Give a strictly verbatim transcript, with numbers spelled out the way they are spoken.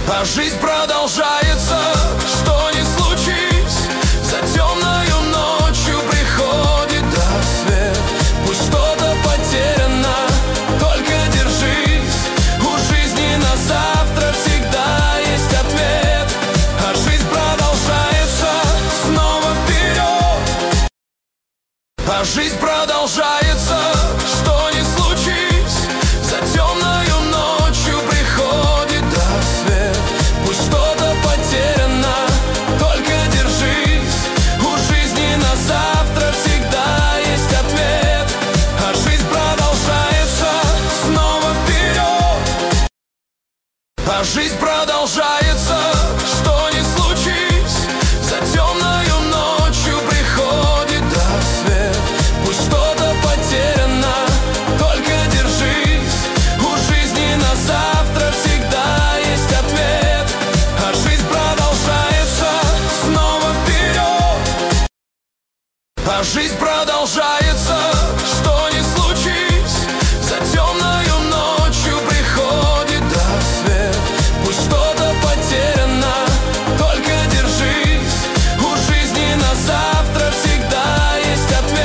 А жизнь продолжается, что ни случись, за темною ночью приходит рассвет. Пусть что-то потеряно, только держись, у жизни на завтра всегда есть ответ. А жизнь продолжается, снова вперед. А жизнь продолжается, что ни случись, за темною ночью приходит рассвет. Пусть что-то потеряно, только держись, у жизни на завтра всегда есть ответ. А жизнь продолжается, снова вперед. А жизнь продолжается, что ни случись, за темною ночью приходит рассвет. Пусть что-то потеряно, только держись, у жизни на завтра всегда есть ответ. А жизнь продолжается, снова вперед. А жизнь продолжается,